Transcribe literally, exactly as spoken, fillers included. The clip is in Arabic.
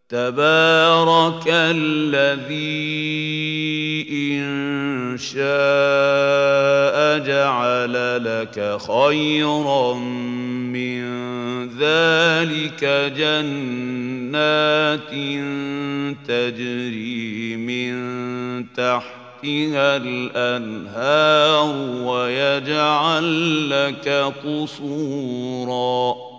تبارك الذي إن شاء جعل لك خيرا من ذلك جنات تجري من تحتها الأنهار ويجعل لك قصوراً